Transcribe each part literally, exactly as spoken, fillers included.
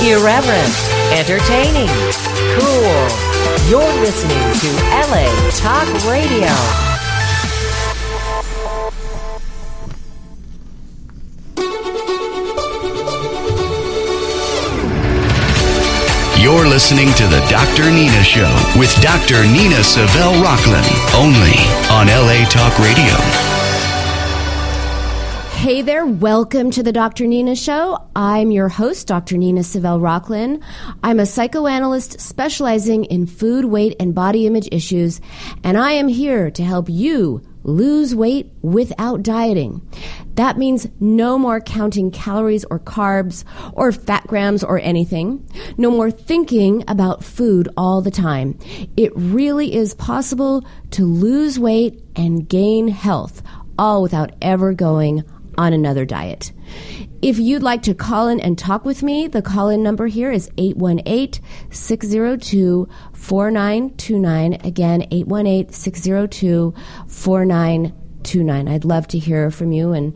Irreverent, entertaining, cool. You're listening to L A Talk Radio. You're listening to the Doctor Nina Show with Doctor Nina Savelle Rocklin, only on L A Talk Radio. Hey there, welcome to the Doctor Nina Show. I'm your host, Doctor Nina Savelle Rocklin. I'm a psychoanalyst specializing in food, weight, and body image issues, and I am here to help you lose weight without dieting. That means no more counting calories or carbs or fat grams or anything. No more thinking about food all the time. It really is possible to lose weight and gain health, all without ever going on another diet. If you'd like to call in and talk with me, the call-in number here is eight one eight, six zero two, four nine two nine. Again, eight one eight, six zero two, four nine two nine. I'd love to hear from you and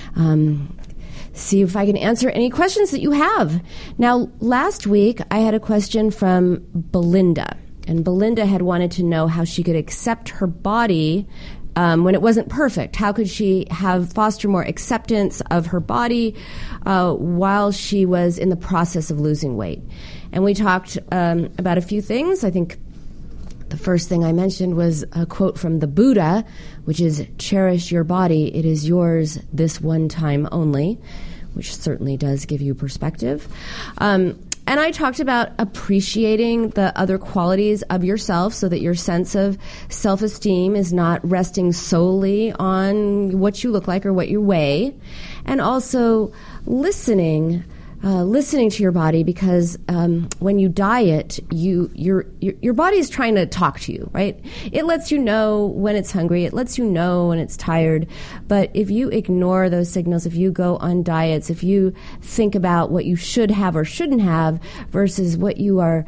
um, see if I can answer any questions that you have. Now, last week, I had a question from Belinda, and Belinda had wanted to know how she could accept her body Um, when it wasn't perfect. How could she have foster more acceptance of her body uh, while she was in the process of losing weight? And we talked um, about a few things. I think the first thing I mentioned was a quote from the Buddha, which is, "Cherish your body. It is yours this one time only," which certainly does give you perspective. Um, And I talked about appreciating the other qualities of yourself so that your sense of self-esteem is not resting solely on what you look like or what you weigh. And also listening, uh, listening to your body, because um, when you diet, you your, your your body is trying to talk to you, right? It lets you know when it's hungry. It lets you know when it's tired. But if you ignore those signals, if you go on diets, if you think about what you should have or shouldn't have versus what you are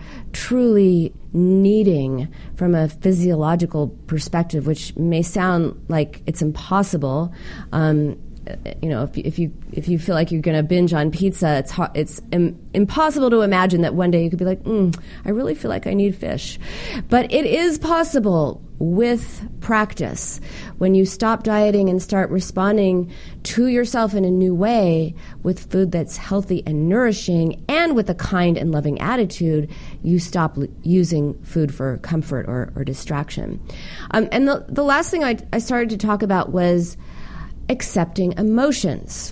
truly needing from a physiological perspective, which may sound like it's impossible, um, you know, if you, if you if you feel like you're going to binge on pizza, it's hard, it's im- impossible to imagine that one day you could be like, mm, I really feel like I need fish. But it is possible with practice. When you stop dieting and start responding to yourself in a new way with food that's healthy and nourishing and with a kind and loving attitude, you stop l- using food for comfort or, or distraction. Um, and the, the last thing I, I started to talk about was accepting emotions.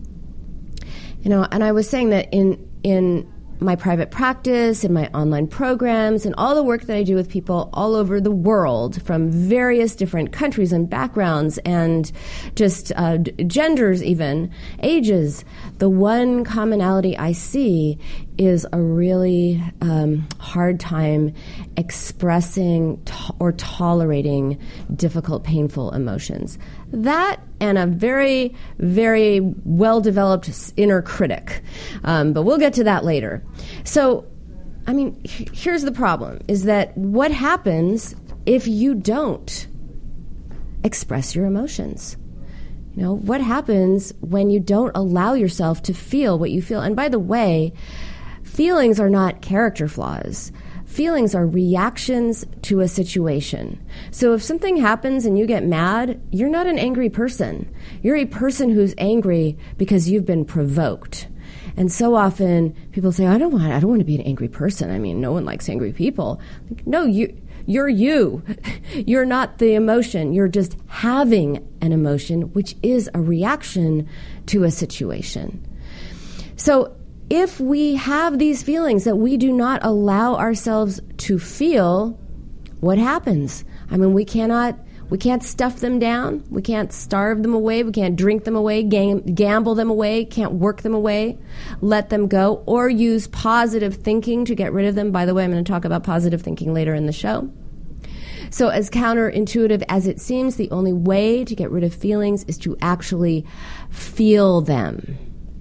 You know, and I was saying that in in my private practice, in my online programs, and all the work that I do with people all over the world from various different countries and backgrounds and just uh, genders even, ages, the one commonality I see is a really um, hard time expressing to- or tolerating difficult, painful emotions. That and a very, very well-developed inner critic. Um, but we'll get to that later. So, I mean, h- here's the problem, is that what happens if you don't express your emotions? You know, what happens when you don't allow yourself to feel what you feel? And by the way, feelings are not character flaws. Feelings are reactions to a situation. So if something happens and you get mad, you're not an angry person. You're a person who's angry because you've been provoked. And so often people say, I don't want, I don't want to be an angry person. I mean, no one likes angry people. Like, no, you, you're you. You're not the emotion. You're just having an emotion, which is a reaction to a situation. So if we have these feelings that we do not allow ourselves to feel, what happens? I mean, we cannot, we can't stuff them down. We can't starve them away. We can't drink them away, gam- gamble them away, can't work them away, let them go, or use positive thinking to get rid of them. By the way, I'm going to talk about positive thinking later in the show. So as counterintuitive as it seems, the only way to get rid of feelings is to actually feel them.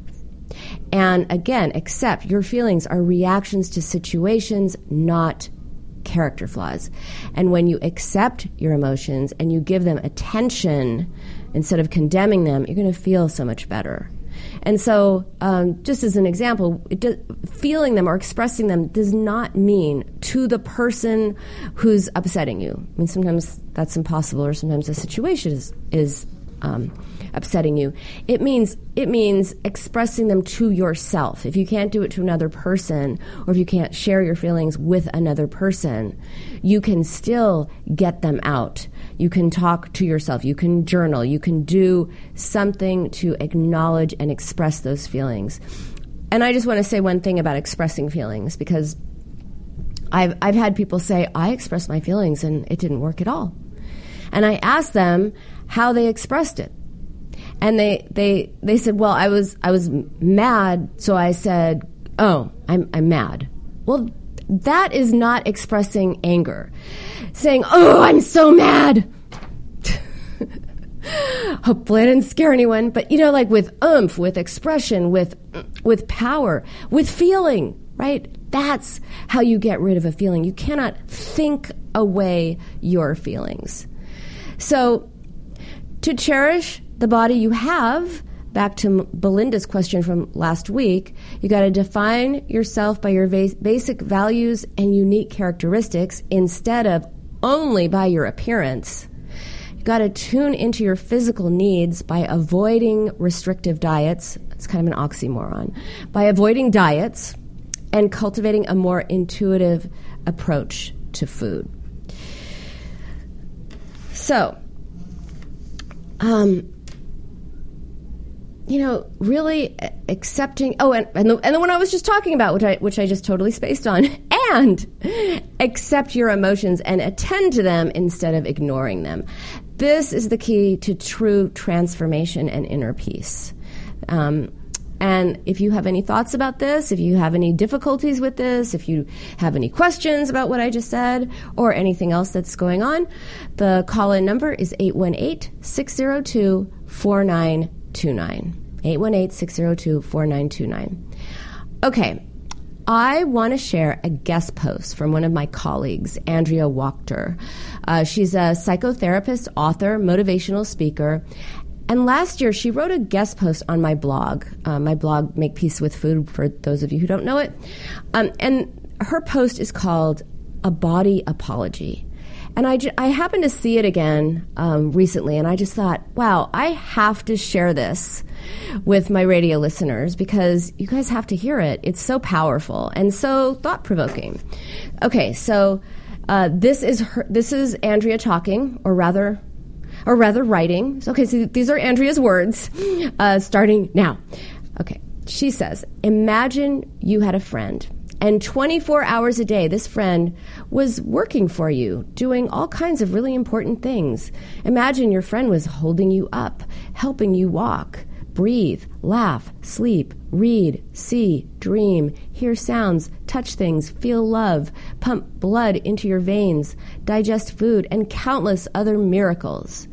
And again, accept your feelings are reactions to situations, not character flaws. And when you accept your emotions and you give them attention instead of condemning them, you're going to feel so much better. And so, um, just as an example, it do, feeling them or expressing them does not mean to the person who's upsetting you. I mean, sometimes that's impossible, or sometimes the situation is, is um, upsetting you. It means it means expressing them to yourself. If you can't do it to another person, or if you can't share your feelings with another person, you can still get them out. You can talk to yourself. You can journal. You can do something to acknowledge and express those feelings. And I just want to say one thing about expressing feelings, because I've I've had people say, I expressed my feelings and it didn't work at all. And I asked them how they expressed it. And they, they, they said, well, I was I was mad, so I said, oh, I'm I'm mad. Well, that is not expressing anger. Saying, oh, I'm so mad. Hopefully I didn't scare anyone. But, you know, like with oomph, with expression, with with power, with feeling, right? That's how you get rid of a feeling. You cannot think away your feelings. So to cherish the body you have, back to Belinda's question from last week, you got to define yourself by your va- basic values and unique characteristics instead of only by your appearance. You got to tune into your physical needs by avoiding restrictive diets. It's kind of an oxymoron. By avoiding diets and cultivating a more intuitive approach to food. So, um, you know, really accepting. Oh, and and the, and the one I was just talking about, which I which I just totally spaced on, and accept your emotions and attend to them instead of ignoring them. This is the key to true transformation and inner peace. Um, and if you have any thoughts about this, if you have any difficulties with this, if you have any questions about what I just said, or anything else that's going on, the call-in number is eight one eight, six zero two, four nine two nine. eight one eight, six zero two, four nine two nine. Okay, I want to share a guest post from one of my colleagues, Andrea Wachter. Uh, she's a psychotherapist, author, motivational speaker. And last year, she wrote a guest post on my blog, uh, my blog, Make Peace with Food, for those of you who don't know it. Um, and her post is called A Body Apology. And I, ju- I happened to see it again um, recently, and I just thought, wow, I have to share this with my radio listeners because you guys have to hear it. It's so powerful and so thought-provoking. Okay, so uh, this is her, this is Andrea talking, or rather, or rather writing. Okay, so these are Andrea's words, uh, starting now. Okay, she says, imagine you had a friend. And twenty-four hours a day, this friend was working for you, doing all kinds of really important things. Imagine your friend was holding you up, helping you walk, breathe, laugh, sleep, read, see, dream, hear sounds, touch things, feel love, pump blood into your veins, digest food, and countless other miracles.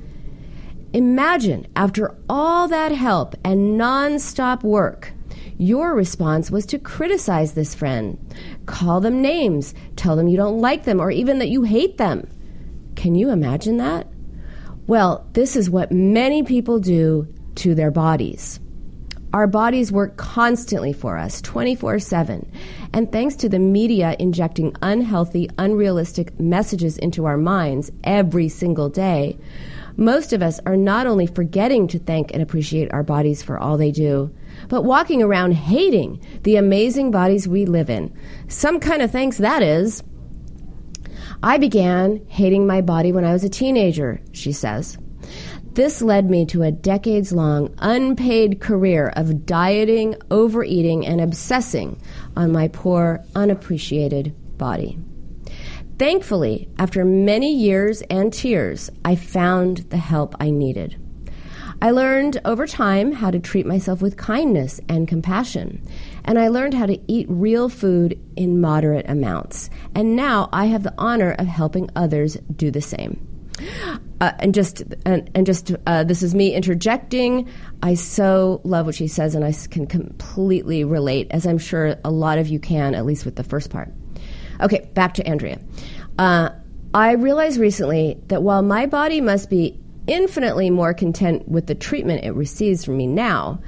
Imagine, after all that help and nonstop work, your response was to criticize this friend, call them names, tell them you don't like them, or even that you hate them. Can you imagine that? Well, this is what many people do to their bodies. Our bodies work constantly for us, twenty-four seven. And thanks to the media injecting unhealthy, unrealistic messages into our minds every single day, most of us are not only forgetting to thank and appreciate our bodies for all they do, but walking around hating the amazing bodies we live in. Some kind of thanks, that is. I began hating my body when I was a teenager, she says. This led me to a decades-long unpaid career of dieting, overeating, and obsessing on my poor, unappreciated body. Thankfully, after many years and tears, I found the help I needed. I learned over time how to treat myself with kindness and compassion, and I learned how to eat real food in moderate amounts. And now I have the honor of helping others do the same. Uh, and just, and, and just, uh, this is me interjecting. I so love what she says, and I can completely relate, as I'm sure a lot of you can, at least with the first part. Okay, back to Andrea. Uh, I realized recently that while my body must be infinitely more content with the treatment it receives from me now,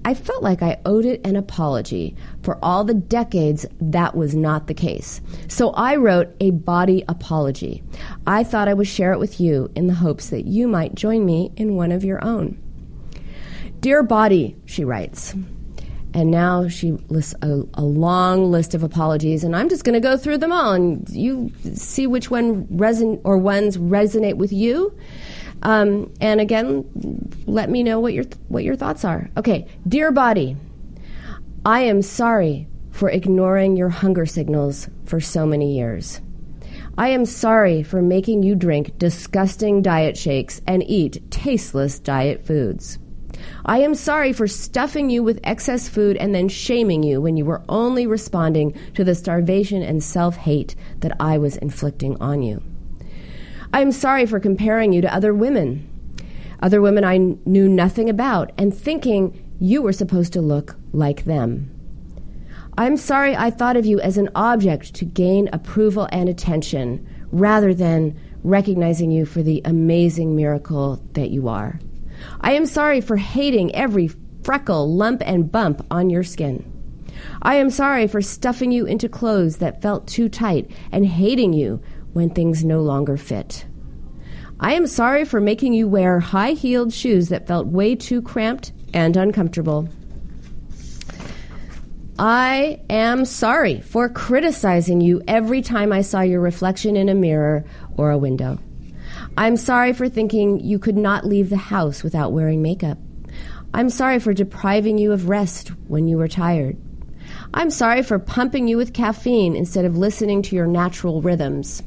I felt like I owed it an apology. For all the decades, that was not the case. So I wrote a body apology. I thought I would share it with you in the hopes that you might join me in one of your own. Dear Body, she writes. And now she lists a, a long list of apologies, and I'm just going to go through them all, and you see which one reson or ones resonate with you. Um, and again, let me know what your th- what your thoughts are. Okay, Dear Body, I am sorry for ignoring your hunger signals for so many years. I am sorry for making you drink disgusting diet shakes and eat tasteless diet foods. I am sorry for stuffing you with excess food and then shaming you when you were only responding to the starvation and self-hate that I was inflicting on you. I am sorry for comparing you to other women, other women I kn- knew nothing about, and thinking you were supposed to look like them. I'm sorry I thought of you as an object to gain approval and attention rather than recognizing you for the amazing miracle that you are. I am sorry for hating every freckle, lump, and bump on your skin. I am sorry for stuffing you into clothes that felt too tight and hating you when things no longer fit. I am sorry for making you wear high-heeled shoes that felt way too cramped and uncomfortable. I am sorry for criticizing you every time I saw your reflection in a mirror or a window. I'm sorry for thinking you could not leave the house without wearing makeup. I'm sorry for depriving you of rest when you were tired. I'm sorry for pumping you with caffeine instead of listening to your natural rhythms.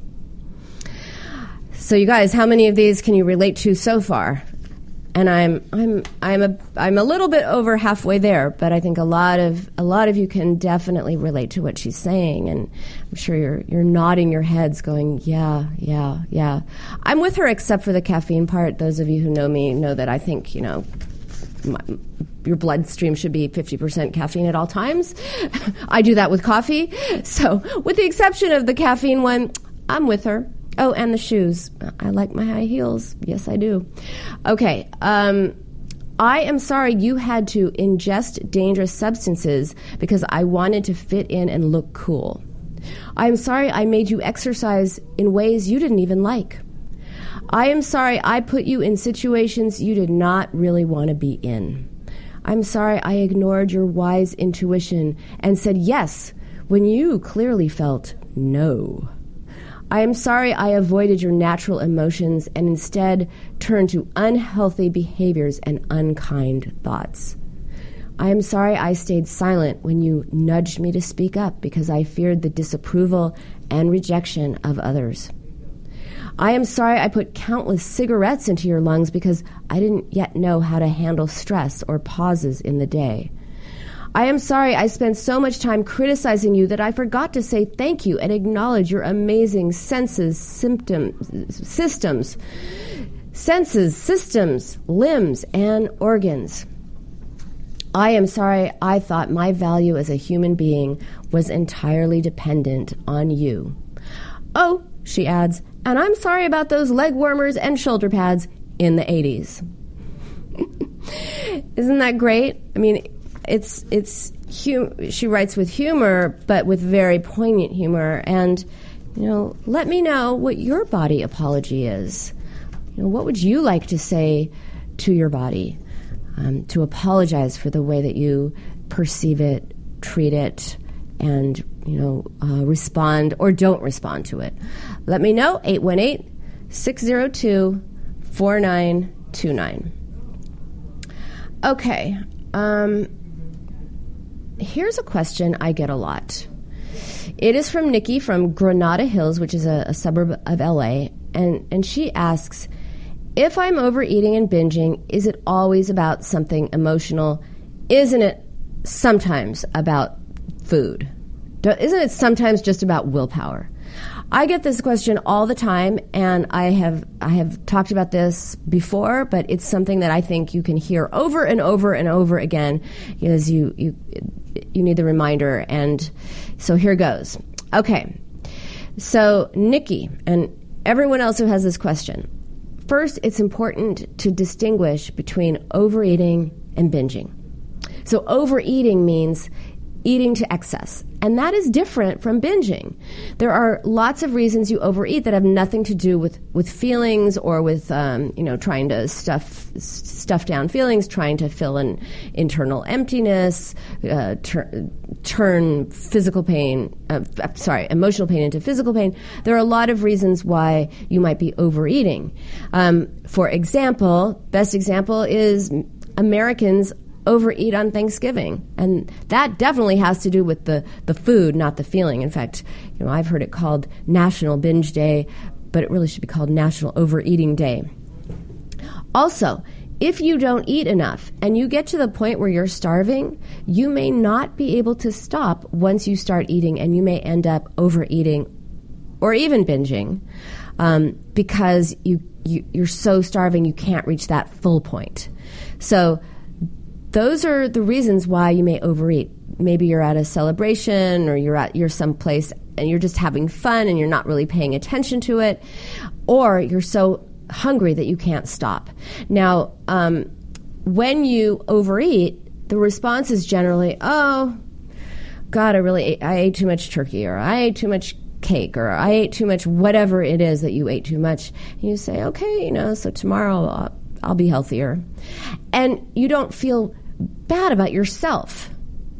So you guys, how many of these can you relate to so far? And I'm I'm I'm a I'm a little bit over halfway there, but I think a lot of a lot of you can definitely relate to what she's saying, and I'm sure you're you're nodding your heads, going, yeah, yeah, yeah. I'm with her, except for the caffeine part. Those of you who know me know that I think, you know, my, your bloodstream should be fifty percent caffeine at all times. I do that with coffee. So, with the exception of the caffeine one, I'm with her. Oh, and the shoes. I like my high heels. Yes, I do. Okay. Um, I am sorry you had to ingest dangerous substances because I wanted to fit in and look cool. I'm sorry I made you exercise in ways you didn't even like. I am sorry I put you in situations you did not really want to be in. I'm sorry I ignored your wise intuition and said yes when you clearly felt no. I am sorry I avoided your natural emotions and instead turned to unhealthy behaviors and unkind thoughts. I am sorry I stayed silent when you nudged me to speak up because I feared the disapproval and rejection of others. I am sorry I put countless cigarettes into your lungs because I didn't yet know how to handle stress or pauses in the day. I am sorry I spent so much time criticizing you that I forgot to say thank you and acknowledge your amazing senses, symptoms, systems, senses, systems, limbs, and organs. I am sorry I thought my value as a human being was entirely dependent on you. Oh, she adds, and I'm sorry about those leg warmers and shoulder pads in the eighties. Isn't that great? I mean, It's it's hum- she writes with humor, but with very poignant humor. And, you know, let me know what your body apology is. You know, what would you like to say to your body um, to apologize for the way that you perceive it, treat it, and, you know, uh, respond or don't respond to it? Let me know, eight one eight, six zero two, four nine two nine. Okay. Um... Here's a question I get a lot. It is from Nikki from Granada Hills, which is a, a suburb of L A, and, and she asks, if I'm overeating and binging, is it always about something emotional? Isn't it sometimes about food? Do, isn't it sometimes just about willpower? I get this question all the time, and I have I have talked about this before, but it's something that I think you can hear over and over and over again because you you you need the reminder. And so here goes. Okay, so Nikki and everyone else who has this question. First, it's important to distinguish between overeating and binging. so overeating means eating to excess. And that is different from binging. There are lots of reasons you overeat that have nothing to do with, with feelings or with, um, you know, trying to stuff stuff down feelings, trying to fill an internal emptiness, uh, tur- turn physical pain, uh, sorry, emotional pain into physical pain. There are a lot of reasons why you might be overeating. Um, for example, best example is Americans overeat on Thanksgiving, and that definitely has to do with the, the food, not the feeling. In fact, you know, I've heard it called National Binge Day, but it really should be called National Overeating Day. Also, if you don't eat enough and you get to the point where you're starving, you may not be able to stop once you start eating, and you may end up overeating or even binging um, because you, you you're so starving you can't reach that full point. So those are the reasons why you may overeat. Maybe you're at a celebration, or you're at you're someplace and you're just having fun and you're not really paying attention to it, or you're so hungry that you can't stop. Now, um, when you overeat, the response is generally, "Oh, God, I really ate, I ate too much turkey, or I ate too much cake, or I ate too much whatever it is that you ate too much." And you say, "Okay, you know, so tomorrow I'll, I'll be healthier," and you don't feel bad about yourself.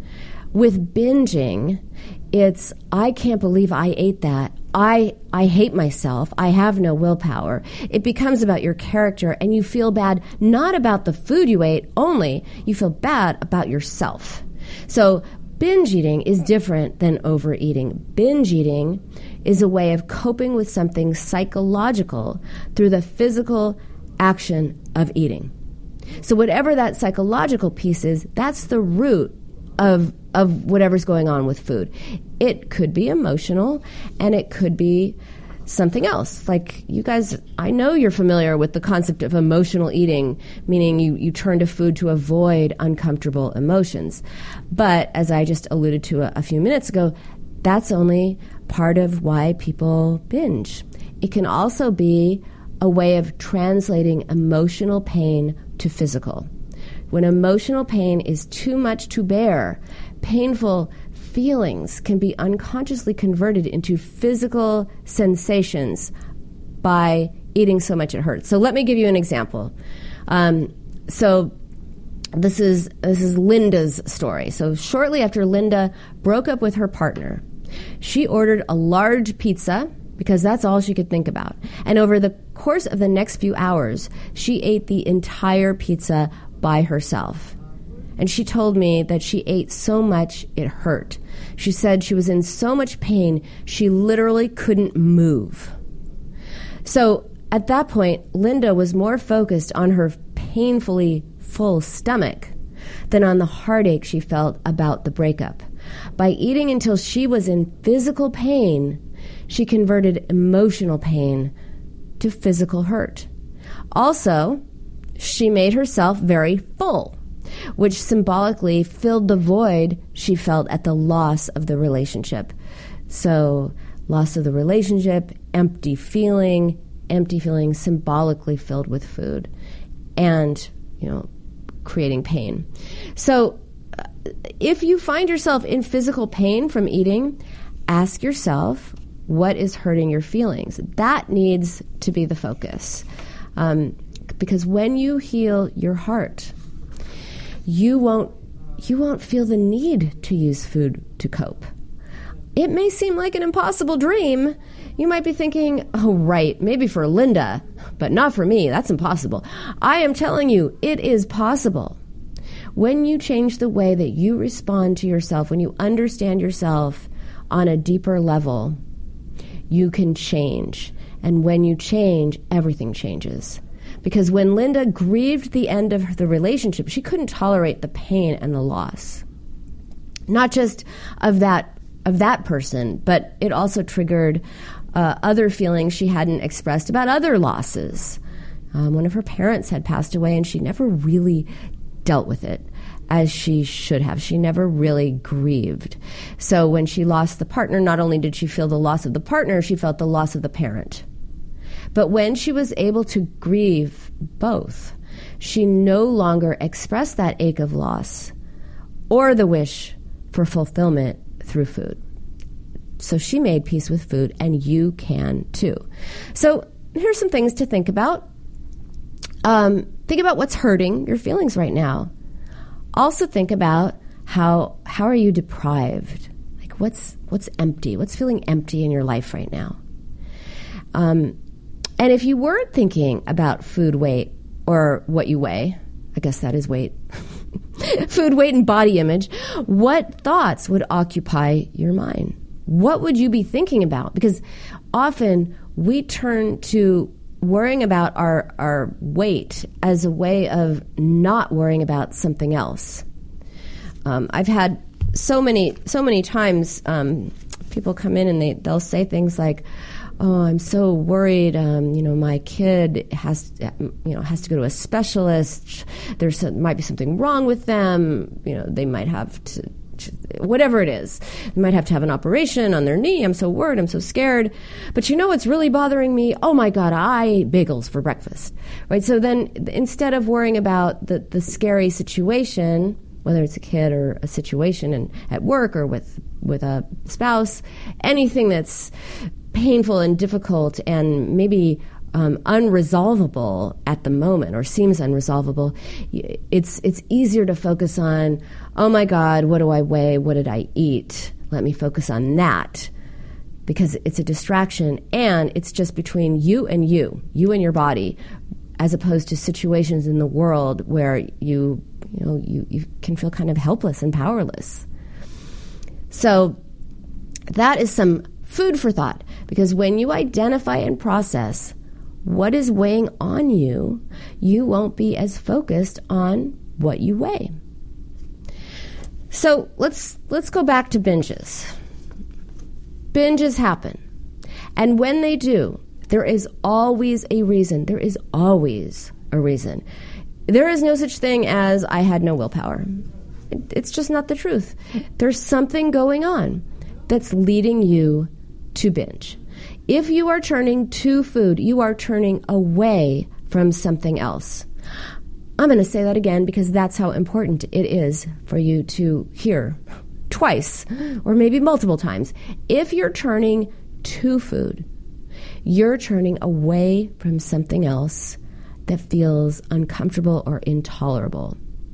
With binging, it's, I can't believe I ate that. I I hate myself. I have no willpower. It becomes about your character, and you feel bad not about the food you ate only. You feel bad about yourself. So binge eating is different than overeating. Binge eating is a way of coping with something psychological through the physical action of eating. So whatever that psychological piece is, that's the root of of whatever's going on with food. It could be emotional, and it could be something else. Like, you guys, I know you're familiar with the concept of emotional eating, meaning you, you turn to food to avoid uncomfortable emotions. But as I just alluded to a, a few minutes ago, that's only part of why people binge. It can also be a way of translating emotional pain to physical. When emotional pain is too much to bear, painful feelings can be unconsciously converted into physical sensations by eating so much it hurts. So let me give you an example. Um, so this is this is Linda's story. So shortly after Linda broke up with her partner, she ordered a large pizza because that's all she could think about. And over the course of the next few hours, she ate the entire pizza by herself. And she told me that she ate so much it hurt. She said she was in so much pain, she literally couldn't move. So at that point, Linda was more focused on her painfully full stomach than on the heartache she felt about the breakup. By eating until she was in physical pain, she converted emotional pain to physical hurt. Also, she made herself very full, which symbolically filled the void she felt at the loss of the relationship. So, loss of the relationship, empty feeling, empty feeling symbolically filled with food, and, you know, creating pain. So, uh, if you find yourself in physical pain from eating, ask yourself, what is hurting your feelings? That needs to be the focus. Um, because when you heal your heart, you won't you won't feel the need to use food to cope. It may seem like an impossible dream. You might be thinking, oh, right, maybe for Linda, but not for me. That's impossible. I am telling you, it is possible. When you change the way that you respond to yourself, when you understand yourself on a deeper level, you can change. And when you change, everything changes. Because when Linda grieved the end of the relationship, she couldn't tolerate the pain and the loss. Not just of that of that person, but it also triggered uh, other feelings she hadn't expressed about other losses. Um, one of her parents had passed away, and she never really dealt with it as she should have. She never really grieved. So when she lost the partner, not only did she feel the loss of the partner, she felt the loss of the parent. But when she was able to grieve both, she no longer expressed that ache of loss, or the wish for fulfillment through food. So she made peace with food, and you can too. So here's some things to think about. Um, think about what's hurting your feelings right now. Also think about how how are you deprived? Like what's what's empty? What's feeling empty in your life right now? Um, and if you weren't thinking about food weight or what you weigh, I guess that is weight, food weight and body image, what thoughts would occupy your mind? What would you be thinking about? Because often we turn to worrying about our, our weight as a way of not worrying about something else. Um, I've had so many so many times um, people come in and they, they'll say things like, oh, I'm so worried, um, you know, my kid has, you know, has to go to a specialist. There's some, might be something wrong with them. You know, they might have to, whatever it is. They might have to have an operation on their knee. I'm so worried. I'm so scared. But you know what's really bothering me? Oh my God, I ate bagels for breakfast, right? So then instead of worrying about the, the scary situation, whether it's a kid or a situation and at work or with, with a spouse, anything that's painful and difficult and maybe um, unresolvable at the moment or seems unresolvable, it's it's easier to focus on, oh my God, what do I weigh? What did I eat? Let me focus on that, because it's a distraction and it's just between you and you, you and your body, as opposed to situations in the world where you you know you, you can feel kind of helpless and powerless. So that is some food for thought, because when you identify and process what is weighing on you, you won't be as focused on what you weigh. So let's let's go back to binges. Binges happen. And when they do, there is always a reason. There is always a reason. There is no such thing as I had no willpower. It, it's just not the truth. There's something going on that's leading you to binge. If you are turning to food, you are turning away from something else. I'm going to say that again because that's how important it is for you to hear twice or maybe multiple times. If you're turning to food, you're turning away from something else that feels uncomfortable or intolerable.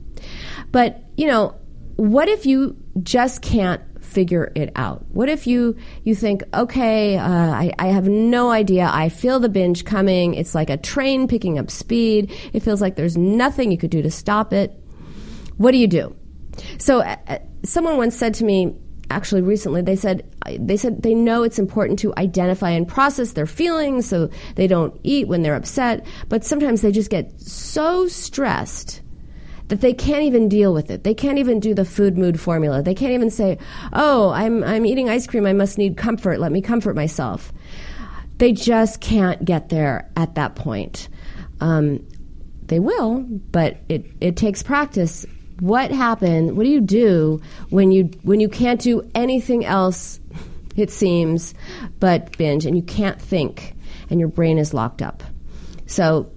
But, you know, what if you just can't figure it out? What if you, you think, okay, uh, I, I have no idea. I feel the binge coming. It's like a train picking up speed. It feels like there's nothing you could do to stop it. What do you do? So uh, someone once said to me, actually recently, they said, they said they know it's important to identify and process their feelings so they don't eat when they're upset, but sometimes they just get so stressed that they can't even deal with it. They can't even do the food mood formula. They can't even say, oh, I'm I'm eating ice cream. I must need comfort. Let me comfort myself. They just can't get there at that point. Um, they will, but it, it takes practice. What happens? What do you do when you when you can't do anything else, it seems, but binge, and you can't think, and your brain is locked up? So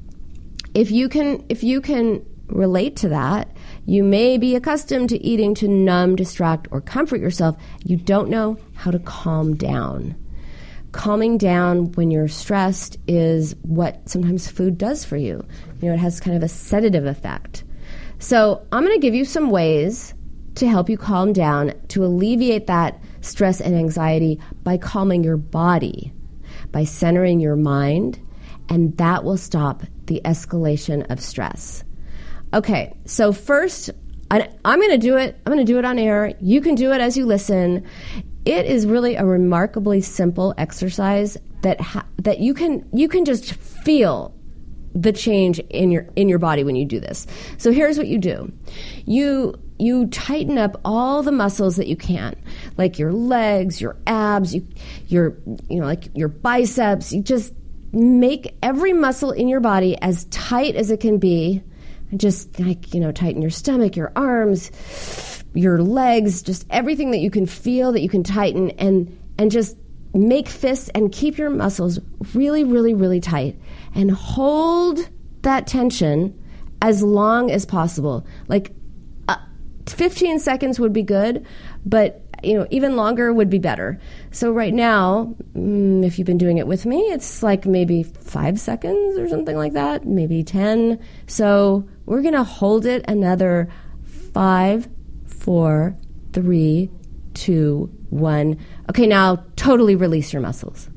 if you can if you can relate to that, you may be accustomed to eating to numb, distract, or comfort yourself. You don't know how to calm down. Calming down when you're stressed is what sometimes food does for you. You know, it has kind of a sedative effect. So I'm going to give you some ways to help you calm down, to alleviate that stress and anxiety by calming your body, by centering your mind, and that will stop the escalation of stress. Okay, so first, I, I'm going to do it. I'm going to do it on air. You can do it as you listen. It is really a remarkably simple exercise that ha- that you can you can just feel the change in your in your body when you do this. So here's what you do. You you tighten up all the muscles that you can, like your legs, your abs, you your you know like your biceps. You just make every muscle in your body as tight as it can be. And just like, you know, tighten your stomach, your arms, your legs, just everything that you can feel that you can tighten, and and just make fists and keep your muscles really, really, really tight and hold that tension as long as possible. Like uh, fifteen seconds would be good, but you know, even longer would be better. So right now, mm, if you've been doing it with me, it's like maybe five seconds or something like that, maybe ten. So we're going to hold it another five, four, three, two, one. Okay, now totally release your muscles.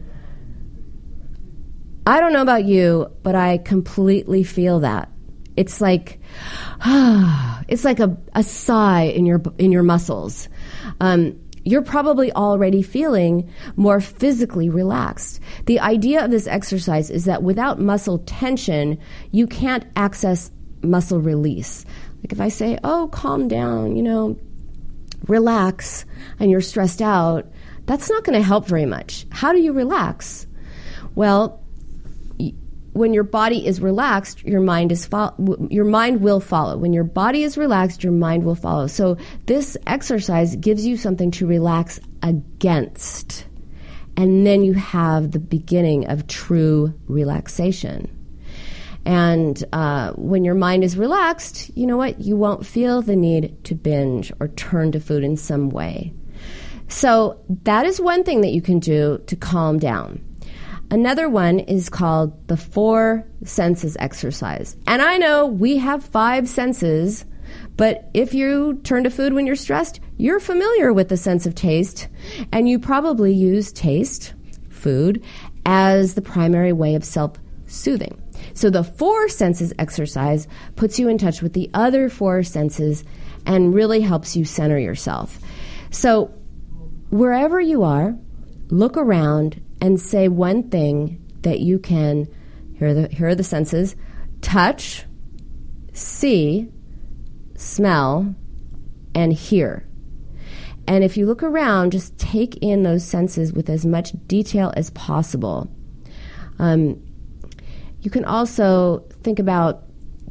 I don't know about you, but I completely feel that. It's like, ah, it's like a, a sigh in your in your muscles. Um, you're probably already feeling more physically relaxed. The idea of this exercise is that without muscle tension, you can't access muscle release. Like if I say, oh, calm down, you know, relax, and you're stressed out, that's not going to help very much. How do you relax? Well, when your body is relaxed, your mind is fo- your mind will follow. When your body is relaxed, your mind will follow. So this exercise gives you something to relax against. And then you have the beginning of true relaxation. And uh, when your mind is relaxed, you know what? You won't feel the need to binge or turn to food in some way. So that is one thing that you can do to calm down. Another one is called the four senses exercise. And I know we have five senses, but if you turn to food when you're stressed, you're familiar with the sense of taste, and you probably use taste, food, as the primary way of self-soothing. So the four senses exercise puts you in touch with the other four senses and really helps you center yourself. So wherever you are, look around and say one thing that you can, here are the, here are the senses, touch, see, smell, and hear. And if you look around, just take in those senses with as much detail as possible. Um, you can also think about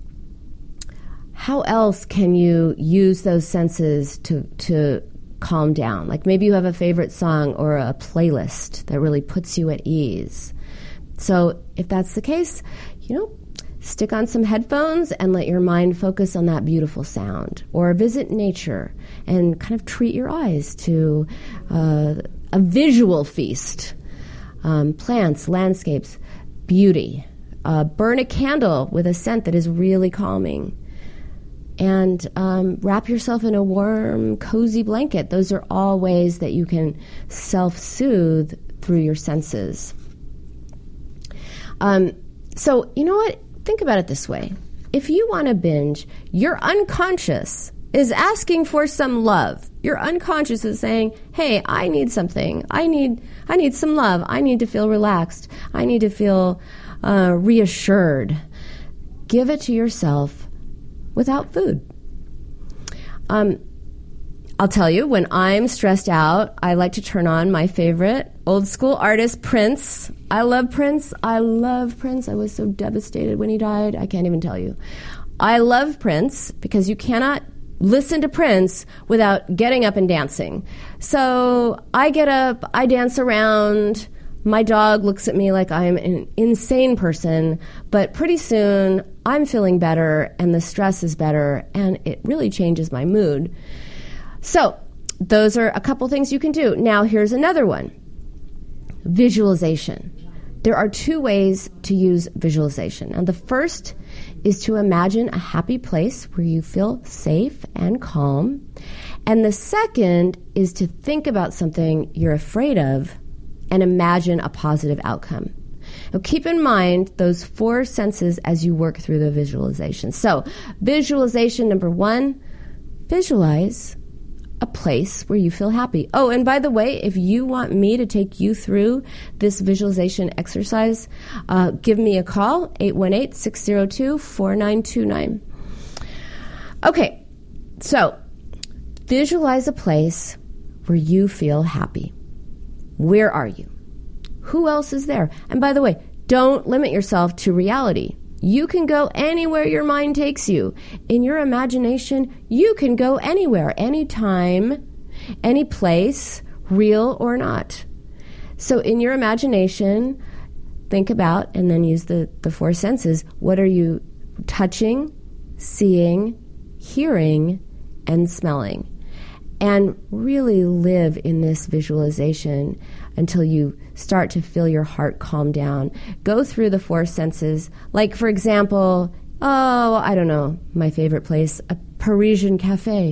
how else can you use those senses to to calm down. Like maybe you have a favorite song or a playlist that really puts you at ease. So if that's the case, you know, stick on some headphones and let your mind focus on that beautiful sound. Or visit nature and kind of treat your eyes to uh, a visual feast. Um, plants, landscapes, beauty. Uh, burn a candle with a scent that is really calming. And um, wrap yourself in a warm, cozy blanket. Those are all ways that you can self-soothe through your senses. Um, so, you know what? Think about it this way. If you want to binge, your unconscious is asking for some love. Your unconscious is saying, hey, I need something. I need I need some love. I need to feel relaxed. I need to feel uh, reassured. Give it to yourself without food. Um, I'll tell you, when I'm stressed out, I like to turn on my favorite old school artist, Prince. I love Prince. I love Prince. I was so devastated when he died. I can't even tell you. I love Prince because you cannot listen to Prince without getting up and dancing. So I get up, I dance around. My dog looks at me like I'm an insane person, but pretty soon I'm feeling better and the stress is better and it really changes my mood. So those are a couple things you can do. Now here's another one. Visualization. There are two ways to use visualization. And the first is to imagine a happy place where you feel safe and calm. And the second is to think about something you're afraid of and imagine a positive outcome. Now keep in mind those four senses as you work through the visualization. So visualization number one, visualize a place where you feel happy. Oh, and by the way, if you want me to take you through this visualization exercise, uh, give me a call, eight one eight, six zero two, four nine two nine. Okay, so visualize a place where you feel happy. Where are you? Who else is there? And by the way, don't limit yourself to reality. You can go anywhere your mind takes you. In your imagination, you can go anywhere, anytime, any place, real or not. So in your imagination, think about, and then use the, the four senses. What are you touching, seeing, hearing, and smelling. And really live in this visualization until you start to feel your heart calm down. Go through the four senses. Like, for example, oh, I don't know, my favorite place, a Parisian cafe.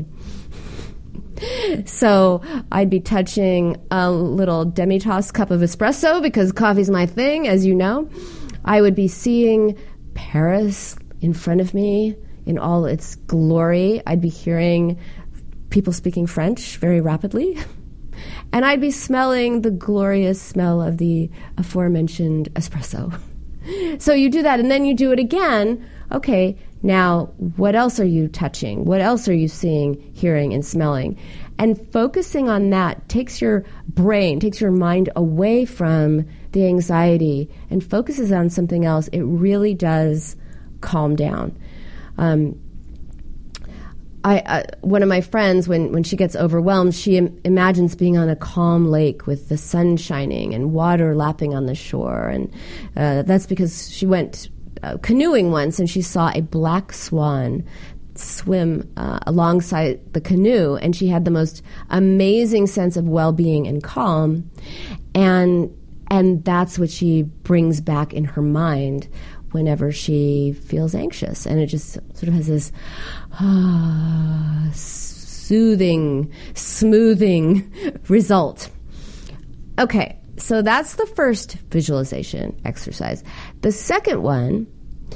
So I'd be touching a little demi-tasse cup of espresso because coffee's my thing, as you know. I would be seeing Paris in front of me in all its glory. I'd be hearing people speaking French very rapidly. And I'd be smelling the glorious smell of the aforementioned espresso. So you do that, and then you do it again. Okay, now what else are you touching? What else are you seeing, hearing, and smelling? And focusing on that takes your brain, takes your mind away from the anxiety and focuses on something else. It really does calm down. Um, I, uh, one of my friends, when, when she gets overwhelmed, she Im- imagines being on a calm lake with the sun shining and water lapping on the shore. And uh, that's because she went uh, canoeing once and she saw a black swan swim uh, alongside the canoe, and she had the most amazing sense of well-being and calm. And and that's what she brings back in her mind whenever she feels anxious. And it just sort of has this ah, soothing, smoothing result. Okay, so that's the first visualization exercise. The second one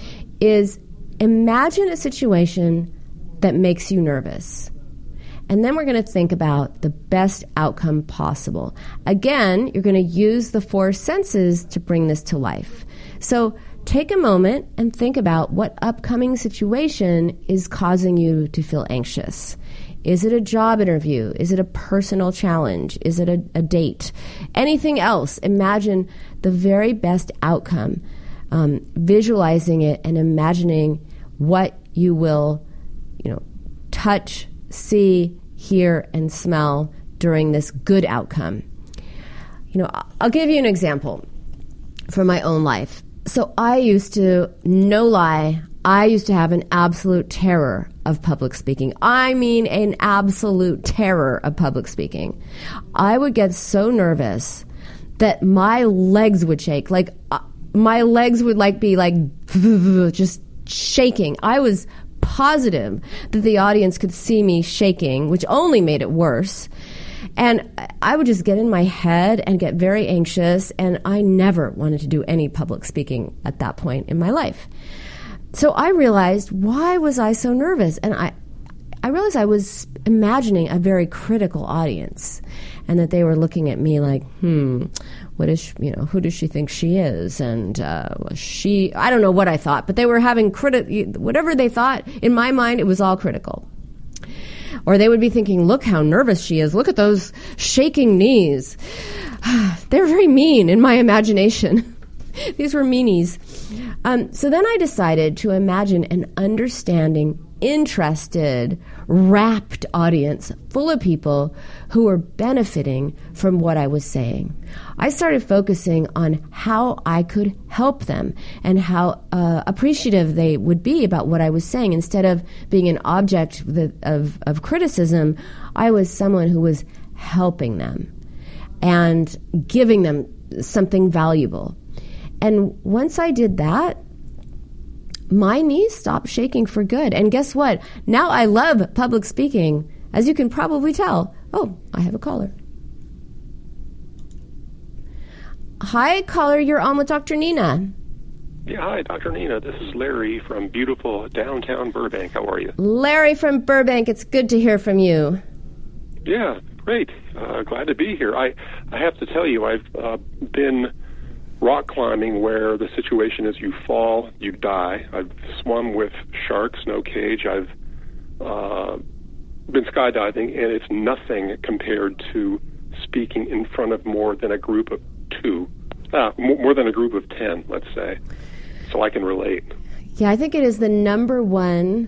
is imagine a situation that makes you nervous. And then we're going to think about the best outcome possible. Again, you're going to use the four senses to bring this to life. So take a moment and think about what upcoming situation is causing you to feel anxious. Is it a job interview? Is it a personal challenge? Is it a, a date? Anything else? Imagine the very best outcome, um, visualizing it and imagining what you will, you know, touch, see, hear, and smell during this good outcome. You know, I'll give you an example from my own life. So I used to, no lie, I used to have an absolute terror of public speaking. I mean, an absolute terror of public speaking. I would get so nervous that my legs would shake. Like, uh, my legs would like be like just shaking. I was positive that the audience could see me shaking, which only made it worse. And I would just get in my head and get very anxious, and I never wanted to do any public speaking at that point in my life. So I realized, why was I so nervous? And I, I realized I was imagining a very critical audience, and that they were looking at me like, hmm, what is she, you know, who does she think she is? And uh, she, I don't know what I thought, but they were having criti- whatever they thought. In my mind, it was all critical. Or they would be thinking, look how nervous she is. Look at those shaking knees. They're very mean in my imagination. These were meanies. Um, so then I decided to imagine an understanding, interested, rapt audience full of people who were benefiting from what I was saying. I started focusing on how I could help them and how uh, appreciative they would be about what I was saying. Instead of being an object of, of, of criticism, I was someone who was helping them and giving them something valuable. And once I did that, my knees stopped shaking for good. And guess what? Now I love public speaking. As you can probably tell. Oh, I have a caller. Hi, caller. You're on with Doctor Nina. Yeah, hi, Doctor Nina. This is Larry from beautiful downtown Burbank. How are you? Larry from Burbank. It's good to hear from you. Yeah, great. Uh, glad to be here. I, I have to tell you, I've uh, been rock climbing where the situation is you fall, you die. I've swum with sharks, no cage. I've uh, been skydiving, and it's nothing compared to speaking in front of more than a group of two, uh, more than a group of ten, let's say. So I can relate. Yeah, I think it is the number one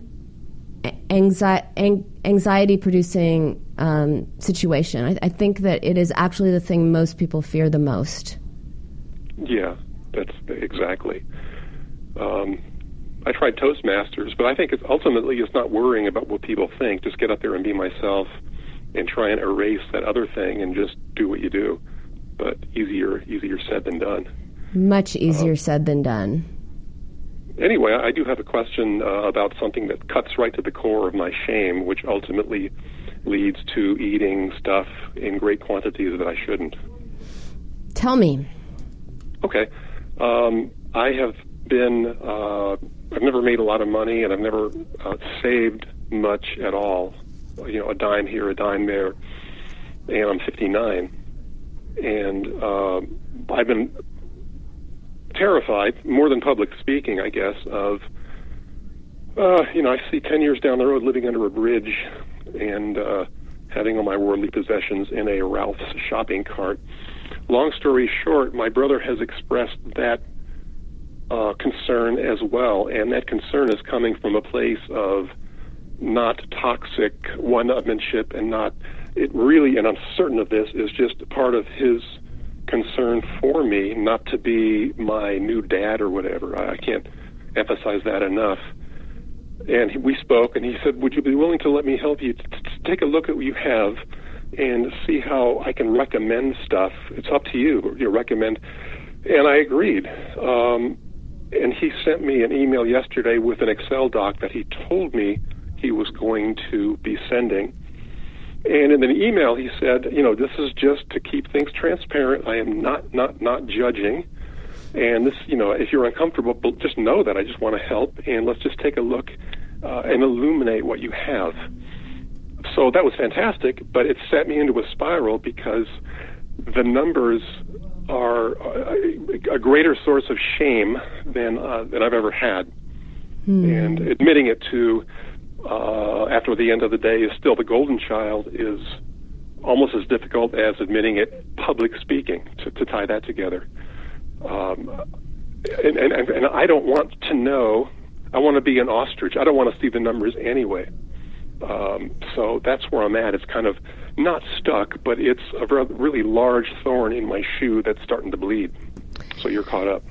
anxi- anxiety-producing um, situation. I, I think that it is actually the thing most people fear the most. Yeah, that's exactly. Um, I tried Toastmasters, but I think it's ultimately it's not worrying about what people think. Just get up there and be myself and try and erase that other thing and just do what you do. But easier easier said than done. Much easier um, said than done. Anyway, I do have a question uh, about something that cuts right to the core of my shame, which ultimately leads to eating stuff in great quantities that I shouldn't. Tell me. Okay. Um, I have been, uh, I've never made a lot of money, and I've never uh, saved much at all. You know, a dime here, a dime there. And I'm fifty-nine. And uh, I've been terrified, more than public speaking, I guess, of, uh, you know, I see ten years down the road living under a bridge and uh, having all my worldly possessions in a Ralph's shopping cart. Long story short, my brother has expressed that uh, concern as well, and that concern is coming from a place of not toxic one-upmanship and not, it really, and I'm certain of this, is just part of his concern for me, not to be my new dad or whatever. I can't emphasize that enough. And he, we spoke, and he said, would you be willing to let me help you t- t- take a look at what you have and see how I can recommend stuff? It's up to you. You recommend. And I agreed. Um, and he sent me an email yesterday with an Excel doc that he told me he was going to be sending. And in an email, he said, you know, this is just to keep things transparent. I am not, not, not judging. And this, you know, if you're uncomfortable, just know that I just want to help, and let's just take a look uh, and illuminate what you have. So that was fantastic, but it set me into a spiral because the numbers are a, a greater source of shame than uh, than I've ever had. Hmm. And admitting it to, uh, after the end of the day, is still the golden child is almost as difficult as admitting it public speaking, to, to tie that together. Um, and, and, and I don't want to know, I want to be an ostrich. I don't want to see the numbers anyway. Um, so that's where I'm at. It's kind of not stuck, but it's a really large thorn in my shoe that's starting to bleed. So you're caught up.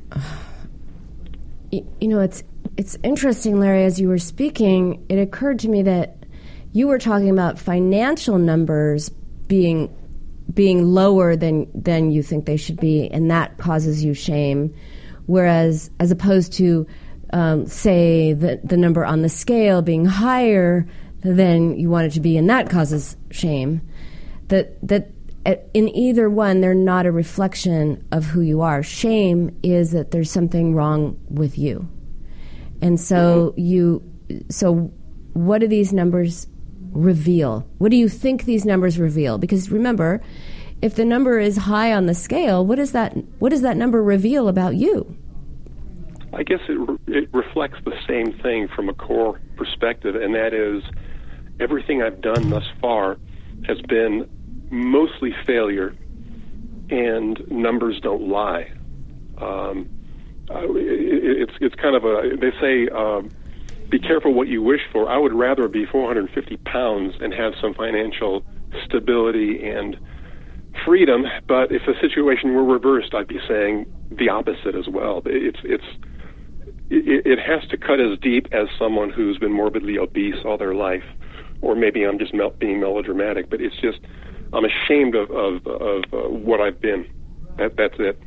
You, you know, it's it's interesting, Larry, as you were speaking, it occurred to me that you were talking about financial numbers being being lower than, than you think they should be, and that causes you shame, whereas as opposed to, um, say, the, the number on the scale being higher than you want it to be, and that causes shame, that that in either one, they're not a reflection of who you are. Shame is that there's something wrong with you. And so you, so what do these numbers reveal? What do you think these numbers reveal? Because remember, if the number is high on the scale, what does that what does that number reveal about you? I guess it re- it reflects the same thing from a core perspective, and that is everything I've done thus far has been mostly failure, and numbers don't lie. Um, uh, it, it's it's kind of a, they say, um, be careful what you wish for. I would rather be four hundred fifty pounds and have some financial stability and freedom, but if the situation were reversed, I'd be saying the opposite as well. It's it's it, it has to cut as deep as someone who's been morbidly obese all their life, or maybe I'm just mel- being melodramatic. But it's just I'm ashamed of of, of uh, what I've been. That that's it.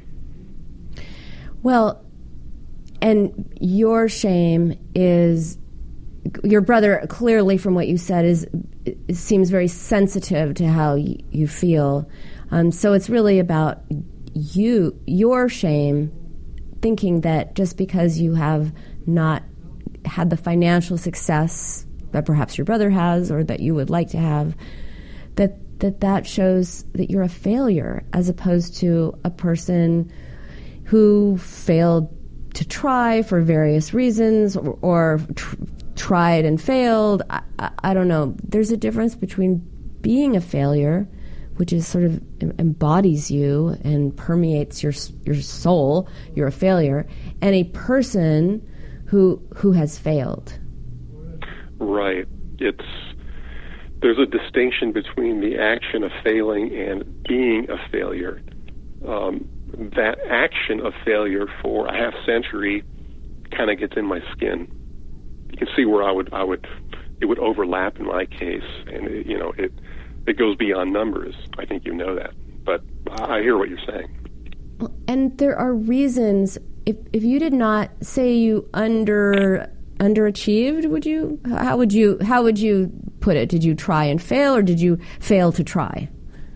Well, and your shame is your brother. Clearly, from what you said, is it seems very sensitive to how y- you feel. Um, so it's really about you, your shame, thinking that just because you have not had the financial success that perhaps your brother has or that you would like to have, that that, that shows that you're a failure as opposed to a person who failed to try for various reasons or, or tr- tried and failed. I, I, I don't know. There's a difference between being a failure, which is sort of embodies you and permeates your your soul, you're a failure, and a person who who has failed. Right. It's there's a distinction between the action of failing and being a failure. Um, that action of failure for a half century kind of gets in my skin. You can see where I would, I would, it would overlap in my case, and it, you know, it, it goes beyond numbers. I think you know that, but I hear what you're saying. And there are reasons. If if you did not say you under underachieved, would you? How would you? How would you put it? Did you try and fail, or did you fail to try?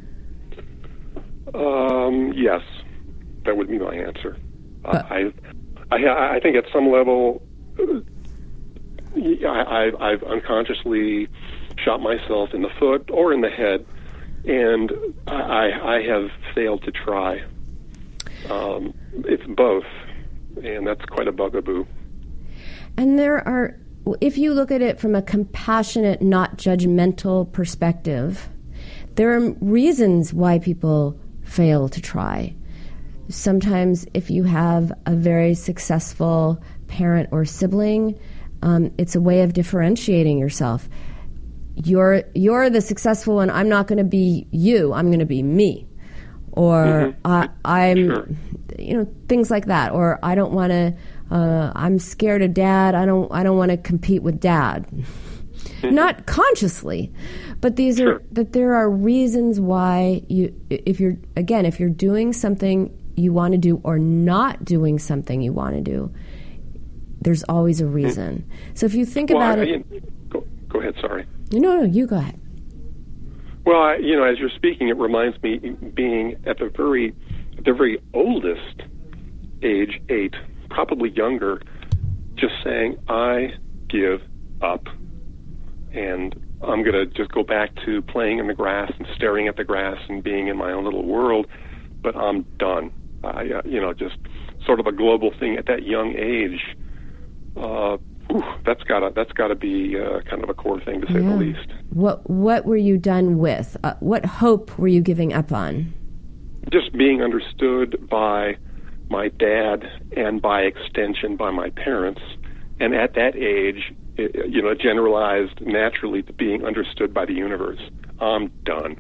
Um, yes, that would be my answer. Uh, I, I, I think at some level, I, I, I've unconsciously shot myself in the foot or in the head, and I, I have failed to try. Um, it's both, and that's quite a bugaboo. And there are, if you look at it from a compassionate, not judgmental perspective, there are reasons why people fail to try. Sometimes if you have a very successful parent or sibling, um, it's a way of differentiating yourself. You're you're the successful one. I'm not going to be you. I'm going to be me. Or mm-hmm. I, I'm, sure. you know, things like that. Or I don't want to. Uh, I'm scared of dad. I don't. I don't want to compete with dad. Mm-hmm. Not consciously, but these sure. are. But there are reasons why you. If you're again, if you're doing something you want to do or not doing something you want to do, there's always a reason. Mm-hmm. So if you think well, about I, it, go, go ahead. Sorry. No, no, you go ahead. Well, I, you know, as you're speaking, it reminds me being at the very, the very oldest age, eight, probably younger, just saying, I give up, and I'm going to just go back to playing in the grass and staring at the grass and being in my own little world, but I'm done. I, uh, you know, just sort of a global thing at that young age. Uh, Ooh, that's gotta that's gotta be uh, kind of a core thing, to say yeah. the least. What what were you done with? Uh, what hope were you giving up on? Just being understood by my dad and by extension by my parents, and at that age, it, you know, generalized naturally to being understood by the universe. I'm done.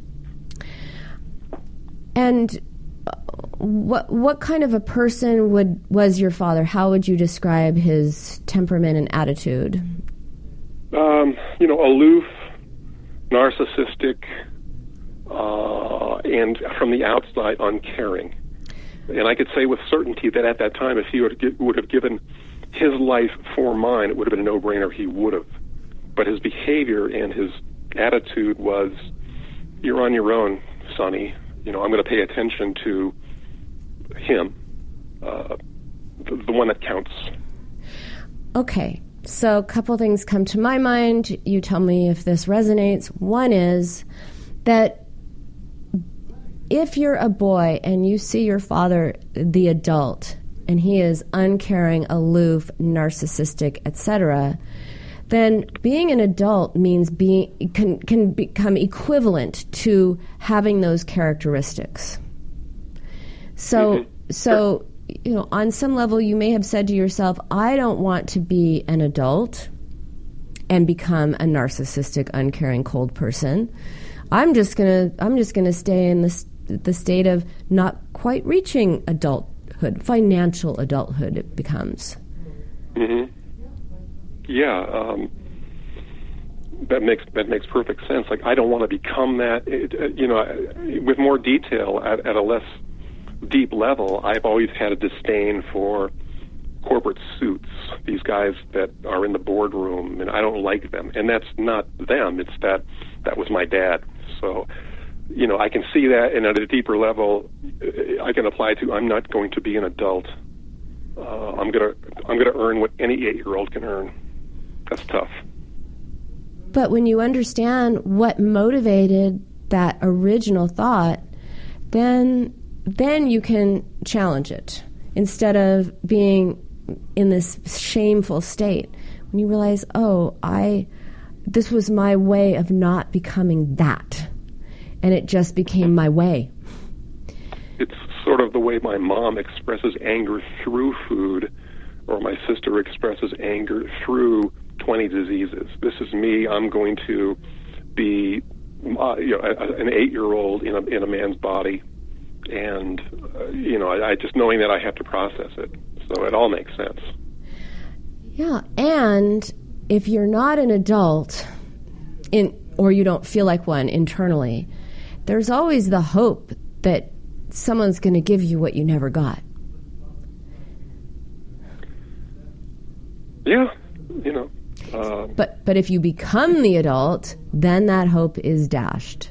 And What what kind of a person would was your father? How would you describe his temperament and attitude? Um, you know, aloof, narcissistic, uh, and from the outside, uncaring. And I could say with certainty that at that time, if he would, would have given his life for mine, it would have been a no-brainer. He would have. But his behavior and his attitude was, "You're on your own, Sonny. You know, I'm going to pay attention to him, uh, the, the one that counts." Okay, so a couple things come to my mind. You tell me if this resonates. One is that if you're a boy and you see your father, the adult, and he is uncaring, aloof, narcissistic, et cetera, then being an adult means being can can become equivalent to having those characteristics. So, mm-hmm. so you know, on some level, you may have said to yourself, "I don't want to be an adult and become a narcissistic, uncaring, cold person. I'm just gonna, I'm just gonna stay in this the state of not quite reaching adulthood, financial adulthood. It becomes." Mm-hmm. Yeah, um, that makes that makes perfect sense. Like, I don't want to become that. It, uh, you know, with more detail at, at a less deep level, I've always had a disdain for corporate suits. These guys that are in the boardroom, and I don't like them. And that's not them. It's that that was my dad. So, you know, I can see that, and at a deeper level, I can apply to I'm not going to be an adult. Uh, I'm gonna I'm gonna earn what any eight-year-old can earn. That's tough. But when you understand what motivated that original thought, then then you can challenge it instead of being in this shameful state. When you realize, oh, I this was my way of not becoming that, and it just became my way. It's sort of the way my mom expresses anger through food, or my sister expresses anger through twenty diseases. This is me. I'm going to be uh, you know, a, an eight-year-old in a, in a man's body. And, uh, you know, I, I just knowing that I have to process it. So it all makes sense. Yeah, and if you're not an adult, in or you don't feel like one internally, there's always the hope that someone's going to give you what you never got. Yeah, you know. Uh, but but if you become the adult, then that hope is dashed.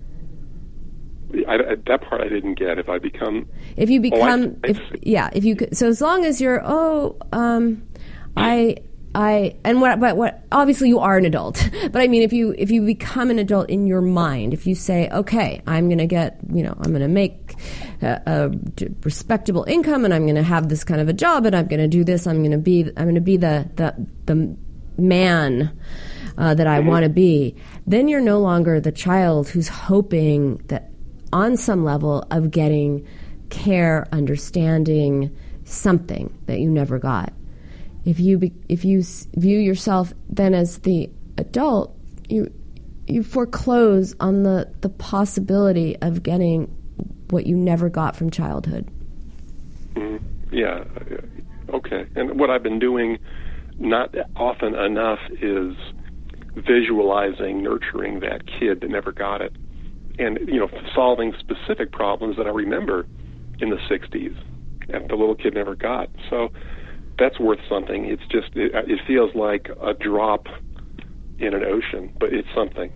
I, I, that part I didn't get. If I become, if you become, oh, I, I, if yeah, if you so as long as you're oh, um, I I and what but what obviously you are an adult, but I mean if you if you become an adult in your mind, if you say okay, I'm going to get you know I'm going to make a, a respectable income and I'm going to have this kind of a job and I'm going to do this, I'm going to be I'm going to be the the the man uh, that I mm-hmm. want to be, then you're no longer the child who's hoping that on some level of getting care, understanding, something that you never got. If you be, if you view yourself then as the adult, you you foreclose on the, the possibility of getting what you never got from childhood. Mm-hmm. Yeah, okay. And what I've been doing not often enough is visualizing, nurturing that kid that never got it. And, you know, solving specific problems that I remember in the sixties that the little kid never got. So that's worth something. It's just, it, it feels like a drop in an ocean, but it's something.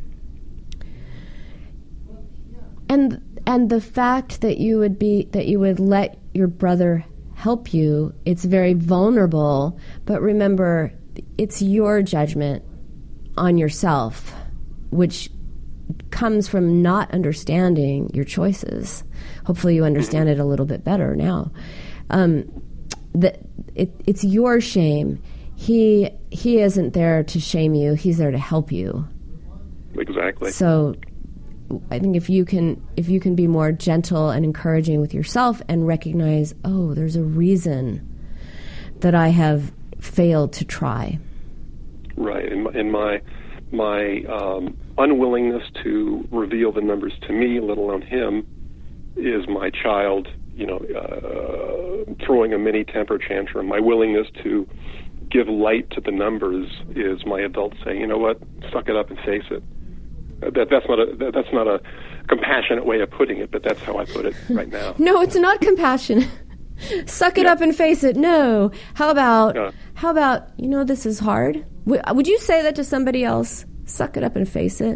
And and the fact that you would be, that you would let your brother help you, it's very vulnerable, but remember, it's your judgment on yourself, which comes from not understanding your choices. Hopefully you understand it a little bit better now. Um, that it, it's your shame. He he isn't there to shame you. He's there to help you. Exactly. So I think if you can if you can be more gentle and encouraging with yourself and recognize, oh, there's a reason that I have failed to try. Right. In my, in my my um, unwillingness to reveal the numbers to me, let alone him, is my child, you know, uh, throwing a mini temper tantrum. My willingness to give light to the numbers is my adult saying, you know what, suck it up and face it. That that's not a that's not a compassionate way of putting it, but that's how I put it right now. No, it's not compassion. Suck it yeah. up and face it. No. How about yeah. how about you know this is hard? W- would you say that to somebody else? Suck it up and face it.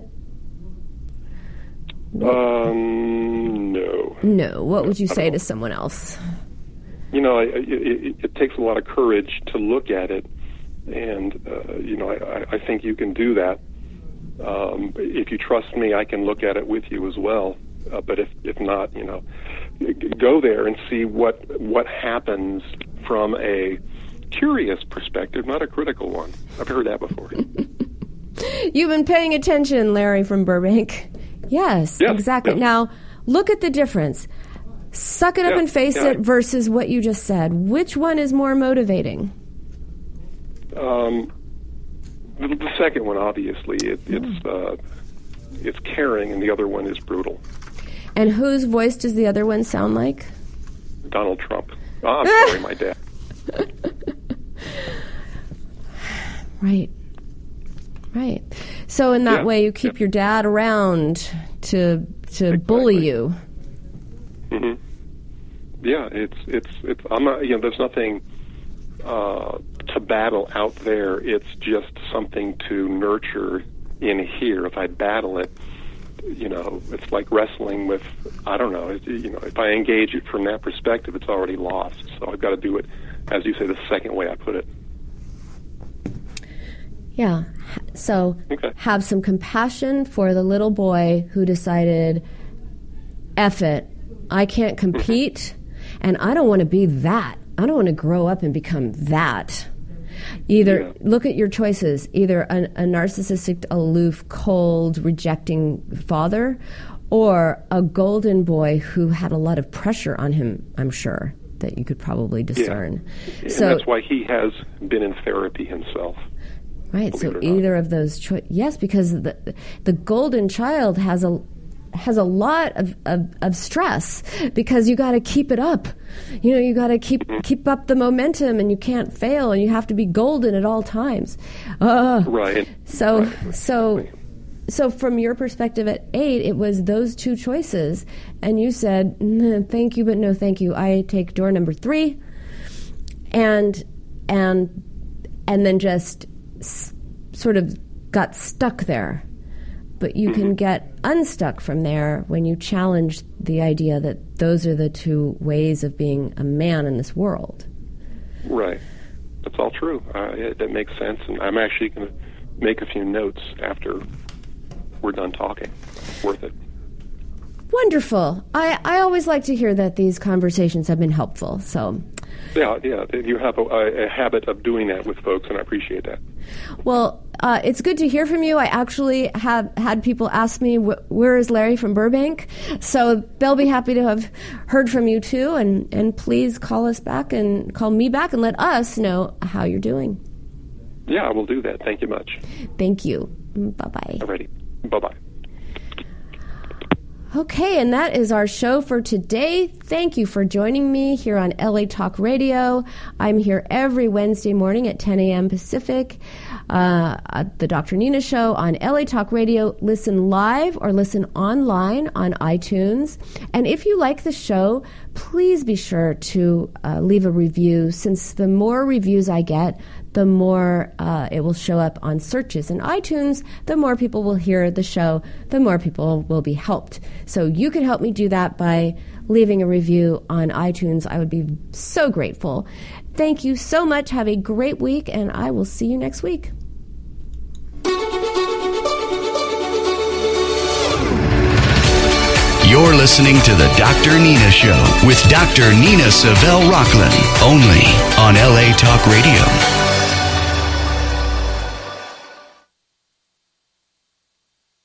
Um, no. No. What would you say to someone else? You know, it, it, it takes a lot of courage to look at it, and uh, you know, I, I think you can do that. Um, if you trust me, I can look at it with you as well. Uh, but if, if not, you know, go there and see what what happens from a curious perspective, not a critical one. I've heard that before. You've been paying attention, Larry from Burbank. Yes, yes exactly. Yes. Now, look at the difference. Suck it up yeah, and face yeah. it versus what you just said. Which one is more motivating? Um. The second one, obviously, it, it's uh, it's caring, and the other one is brutal. And whose voice does the other one sound like? Donald Trump. Oh, I'm sorry, my dad. Right. Right. So in that yeah. way, you keep yeah. your dad around to to exactly. bully you. Mm-hmm. Yeah, it's it's it's. I'm not. You know, there's nothing Uh, to battle out there. It's just something to nurture in here. If I battle it, you know, it's like wrestling with, I don't know, it, you know, if I engage it from that perspective, it's already lost. So I've got to do it, as you say, the second way I put it. Yeah. So okay. have some compassion for the little boy who decided, F it, I can't compete, and I don't want to be that. I don't want to grow up and become that. Either yeah. look at your choices, either a, a narcissistic, aloof, cold, rejecting father, or a golden boy who had a lot of pressure on him, I'm sure, that you could probably discern. Yeah. So, and that's why he has been in therapy himself. Right, so either of those choices. Yes, because the the golden child has a has a lot of, of, of stress because you got to keep it up. You know, you got to keep keep up the momentum, and you can't fail, and you have to be golden at all times. Uh, right. So right. so so from your perspective at eight, it was those two choices, and you said, mm, "Thank you, but no, thank you. I take door number three," and and and then just s- sort of got stuck there. But you can get unstuck from there when you challenge the idea that those are the two ways of being a man in this world. Right. That's all true. Uh, it, that makes sense. And I'm actually going to make a few notes after we're done talking. Worth it. Wonderful. I, I always like to hear that these conversations have been helpful. So, yeah, yeah. You have a, a habit of doing that with folks, and I appreciate that. Well, uh, it's good to hear from you. I actually have had people ask me, wh- where is Larry from Burbank? So they'll be happy to have heard from you too. And, and please call us back and call me back and let us know how you're doing. Yeah, I will do that. Thank you much. Thank you. Bye-bye. Alrighty. Bye-bye. Okay, and that is our show for today. Thank you for joining me here on L A Talk Radio. I'm here every Wednesday morning at ten a.m. Pacific uh, at the Doctor Nina Show on L A Talk Radio. Listen live or listen online on iTunes. And if you like the show, please be sure to uh, leave a review, since the more reviews I get, the more uh, it will show up on searches in iTunes, the more people will hear the show, the more people will be helped. So you can help me do that by leaving a review on iTunes. I would be so grateful. Thank you so much. Have a great week, and I will see you next week. You're listening to the Doctor Nina Show with Doctor Nina Savelle Rocklin, only on L A Talk Radio.